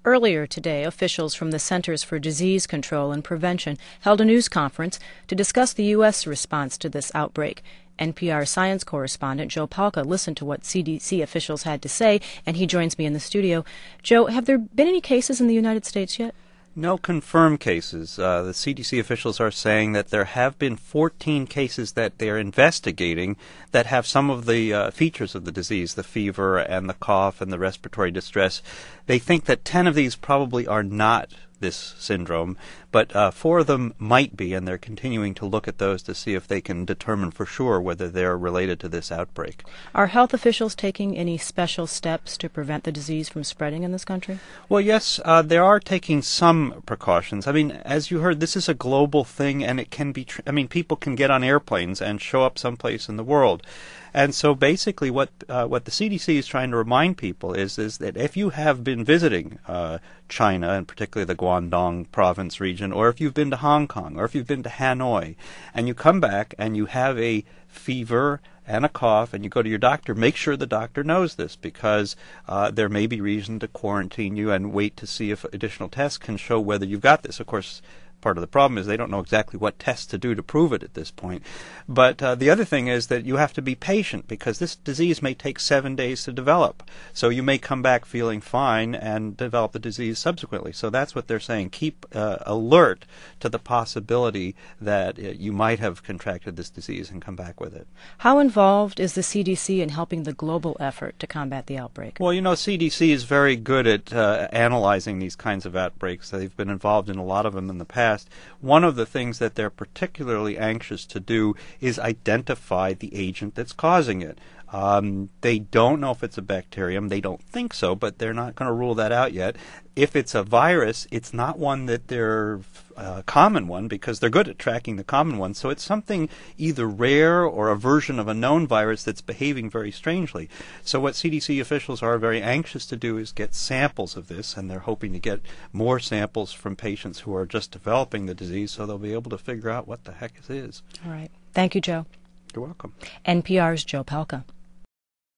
Earlier today, officials from the Centers for Disease Control and Prevention held a news conference to discuss the U.S. response to this outbreak. NPR science correspondent Joe Palca listened to what CDC officials had to say, and he joins me in the studio. Joe, have there been any cases in the United States yet? No confirmed cases. The CDC officials are saying that there have been 14 cases that they're investigating that have some of the features of the disease, the fever and the cough and the respiratory distress. They think that 10 of these probably are not this syndrome, but 4 of them might be, and they're continuing to look at those to see if they can determine for sure whether they're related to this outbreak. Are health officials taking any special steps to prevent the disease from spreading in this country? Well, yes, they are taking some precautions. I mean, as you heard, this is a global thing, and it can be, people can get on airplanes and show up someplace in the world. And so basically what the CDC is trying to remind people is that if you have been visiting China, and particularly the Guangdong province region, or if you've been to Hong Kong, or if you've been to Hanoi, and you come back and you have a fever and a cough and you go to your doctor, make sure the doctor knows this, because there may be reason to quarantine you and wait to see if additional tests can show whether you've got this. Of course, part of the problem is they don't know exactly what tests to do to prove it at this point. But the other thing is that you have to be patient, because this disease may take 7 days to develop. So you may come back feeling fine and develop the disease subsequently. So that's what they're saying. Keep alert to the possibility that you might have contracted this disease and come back with it. How involved is the CDC in helping the global effort to combat the outbreak? Well, CDC is very good at analyzing these kinds of outbreaks. They've been involved in a lot of them in the past. One of the things that they're particularly anxious to do is identify the agent that's causing it. They don't know if it's a bacterium. They don't think so, but they're not going to rule that out yet. If it's a virus, it's not one that they're a common one, because they're good at tracking the common ones. So it's something either rare or a version of a known virus that's behaving very strangely. So what CDC officials are very anxious to do is get samples of this, and they're hoping to get more samples from patients who are just developing the disease, so they'll be able to figure out what the heck it is. All right. Thank you, Joe. You're welcome. NPR's Joe Palca.